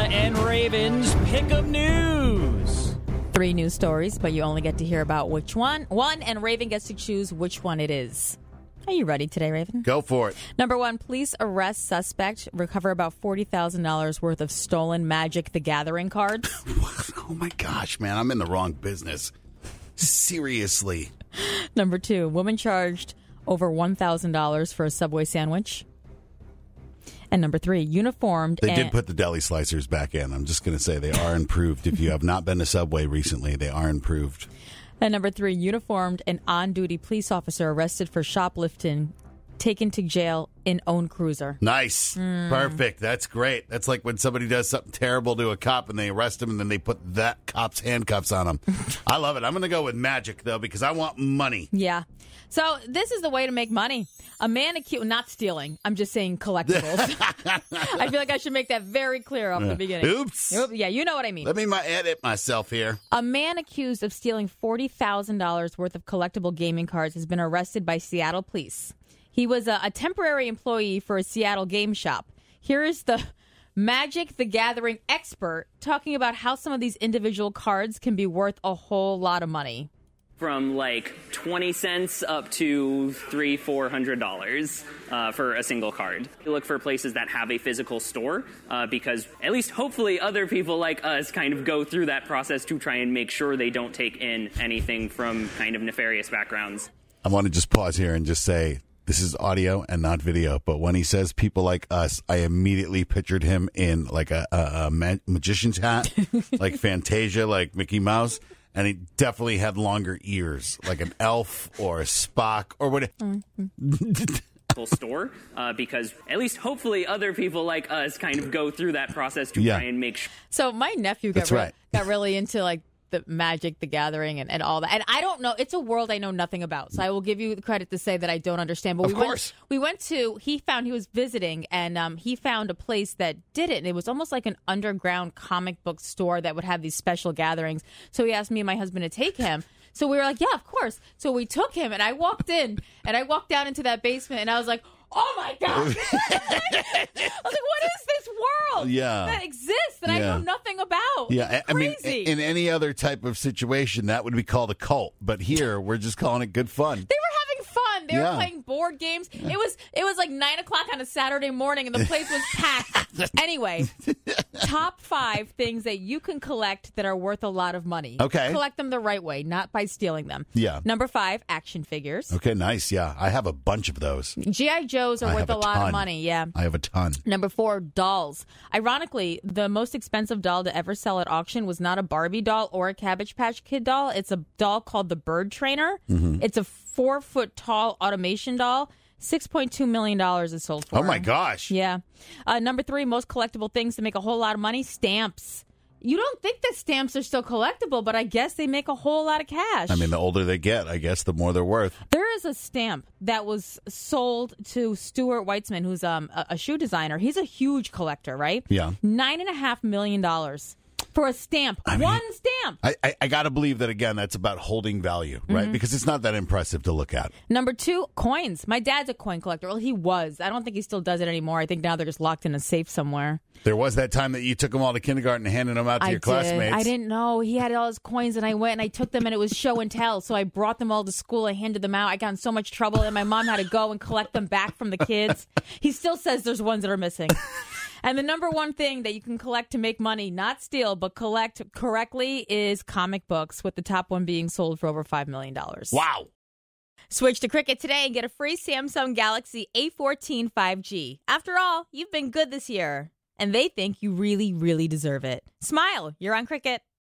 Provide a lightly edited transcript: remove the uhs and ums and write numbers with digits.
and Raven's Pick of News. 3 news stories, but you only get to hear about which one. And Raven gets to choose which one it is. Are you ready today, Raven? Go for it. Number 1, police arrest suspect, recover about $40,000 worth of stolen Magic the Gathering cards. Oh, my gosh, man. I'm in the wrong business. Seriously. Number 2, woman charged over $1,000 for a Subway sandwich. And number 3, uniformed. They did put the deli slicers back in. I'm just going to say they are improved. If you have not been to Subway recently, they are improved. And number 3, uniformed and on-duty police officer arrested for shoplifting, taken to jail in own cruiser. Nice. Perfect. That's great. That's like when somebody does something terrible to a cop and they arrest him and then they put that cop's handcuffs on him. I love it. I'm going to go with Magic, though, because I want money. Yeah. So this is the way to make money. A man accused, not stealing, I'm just saying collectibles. I feel like I should make that very clear off the beginning. Oops. Yeah, you know what I mean. Let me edit myself here. A man accused of stealing $40,000 worth of collectible gaming cards has been arrested by Seattle police. He was a temporary employee for a Seattle game shop. Here is the Magic the Gathering expert talking about how some of these individual cards can be worth a whole lot of money. From like 20 cents up to $300-$400 for a single card. You look for places that have a physical store because at least hopefully other people like us kind of go through that process to try and make sure they don't take in anything from kind of nefarious backgrounds. I want to just pause here and just say this is audio and not video, but when he says people like us, I immediately pictured him in like a magician's hat, like Fantasia, like Mickey Mouse. And he definitely had longer ears, like an elf or a Spock or whatever. Store because at least hopefully other people like us kind of go through that process to try and make sure. So my nephew got really into like the Magic the Gathering and all that. And I don't know. It's a world I know nothing about. So I will give you the credit to say that I don't understand. But he was visiting and he found a place that did it. And it was almost like an underground comic book store that would have these special gatherings. So he asked me and my husband to take him. So we were like, yeah, of course. So we took him and I walked in and I walked down into that basement and I was like, oh my God. I was like, what is this world that exists that I know nothing about? Yeah, I mean, in any other type of situation, that would be called a cult. But here, we're just calling it good fun. They were having fun. They were playing board games. Yeah. It was like 9 o'clock on a Saturday morning, and the place was packed. Anyway, top 5 things that you can collect that are worth a lot of money. Okay. Collect them the right way, not by stealing them. Yeah. Number 5, action figures. Okay, nice. Yeah, I have a bunch of those. G.I. Joes are worth a lot of money. Yeah. I have a ton. Number 4, dolls. Ironically, the most expensive doll to ever sell at auction was not a Barbie doll or a Cabbage Patch Kid doll. It's a doll called the Bird Trainer. Mm-hmm. It's a 4-foot-tall automation doll. $6.2 million is sold for. Oh, my gosh. Yeah. Number 3, most collectible things to make a whole lot of money, stamps. You don't think that stamps are still collectible, but I guess they make a whole lot of cash. I mean, the older they get, I guess the more they're worth. There is a stamp that was sold to Stuart Weitzman, who's a shoe designer. He's a huge collector, right? Yeah. $9.5 million for a stamp. One stamp. I got to believe that, again, that's about holding value, right? Mm-hmm. Because it's not that impressive to look at. Number 2, coins. My dad's a coin collector. Well, he was. I don't think he still does it anymore. I think now they're just locked in a safe somewhere. There was that time that you took them all to kindergarten and handed them out to your classmates. I didn't know. He had all his coins, and I went and I took them, and it was show and tell. So I brought them all to school. I handed them out. I got in so much trouble, and my mom had to go and collect them back from the kids. He still says there's ones that are missing. And the number 1 thing that you can collect to make money, not steal, but collect correctly, is comic books, with the top one being sold for over $5 million. Wow. Switch to Cricket today and get a free Samsung Galaxy A14 5G. After all, you've been good this year, and they think you really, really deserve it. Smile. You're on Cricket.